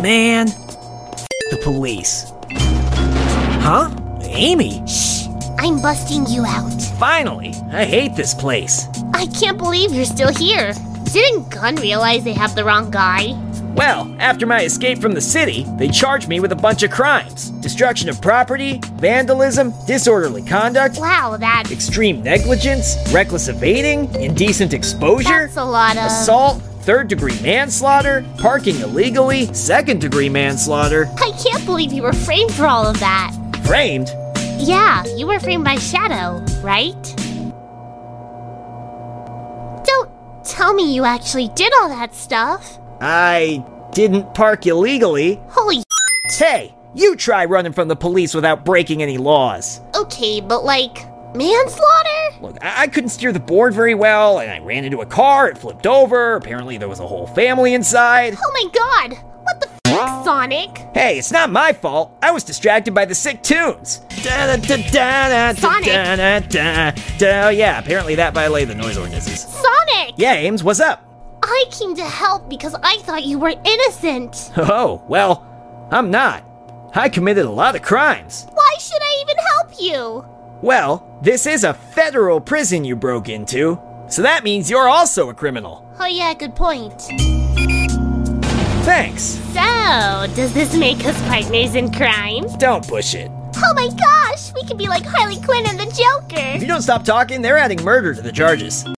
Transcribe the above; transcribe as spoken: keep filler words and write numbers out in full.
man. F the police. Huh? Amy? Shh! I'm busting you out. Finally! I hate this place. I can't believe you're still here. Didn't Gunn realize they have the wrong guy? Well, after my escape from the city, they charged me with a bunch of crimes. Destruction of property, vandalism, disorderly conduct, Wow, that... extreme negligence, reckless evading, indecent exposure, That's a lot of... assault, third-degree manslaughter, parking illegally, second-degree manslaughter. I can't believe you were framed for all of that. Framed? Yeah, you were framed by Shadow, right? Don't tell me you actually did all that stuff. I didn't park illegally. Holy Hey, you try running from the police without breaking any laws. Okay, but like, manslaughter? Look, I, I couldn't steer the board very well, and I ran into a car, it flipped over, apparently there was a whole family inside. Oh my god! What the f***, Sonic? Hey, it's not my fault. I was distracted by the sick tunes. Da-da-da-da-da, Sonic! da-da-da-da. Oh yeah, apparently that violated the noise ordinances. Sonic! Yeah, Ames, what's up? I came to help because I thought you were innocent. Oh, well, I'm not. I committed a lot of crimes. Why should I even help you? Well, this is a federal prison you broke into, so that means you're also a criminal. Oh yeah, good point. Thanks. So, does this make us partners in crime? Don't push it. Oh my gosh, we could be like Harley Quinn and the Joker. If you don't stop talking, they're adding murder to the charges.